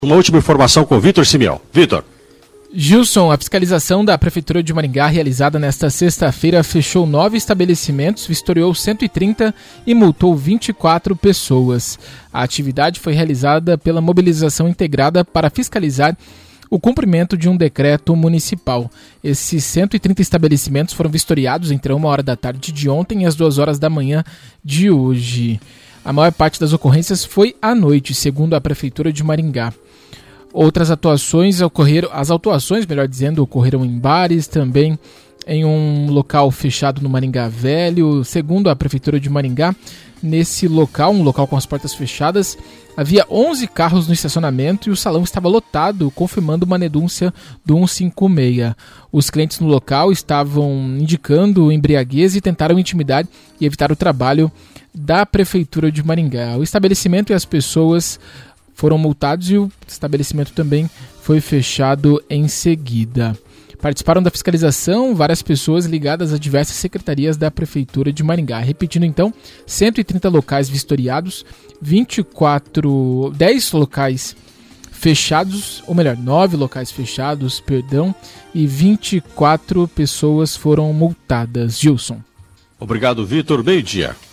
Uma última informação com o Vitor Simeão. Vitor. Gilson, a fiscalização da Prefeitura de Maringá, realizada nesta sexta-feira, fechou 9 estabelecimentos, vistoriou 130 e multou 24 pessoas. A atividade foi realizada pela mobilização integrada para fiscalizar o cumprimento de um decreto municipal. Esses 130 estabelecimentos foram vistoriados entre 1h da tarde de ontem e as 2h da manhã de hoje. A maior parte das ocorrências foi à noite, segundo a Prefeitura de Maringá. Outras atuações ocorreram em bares, também em um local fechado no Maringá Velho. Segundo a Prefeitura de Maringá, nesse local, um local com as portas fechadas, havia 11 carros no estacionamento e o salão estava lotado, confirmando uma denúncia do 156. Os clientes no local estavam indicando embriaguez e tentaram intimidar e evitar o trabalho da Prefeitura de Maringá. O estabelecimento e as pessoas foram multados e o estabelecimento também foi fechado em seguida. Participaram da fiscalização várias pessoas ligadas a diversas secretarias da Prefeitura de Maringá. Repetindo então, 130 locais vistoriados, 10 locais fechados, ou melhor, 9 locais fechados, e 24 pessoas foram multadas. Gilson. Obrigado, Vitor. Meio-dia.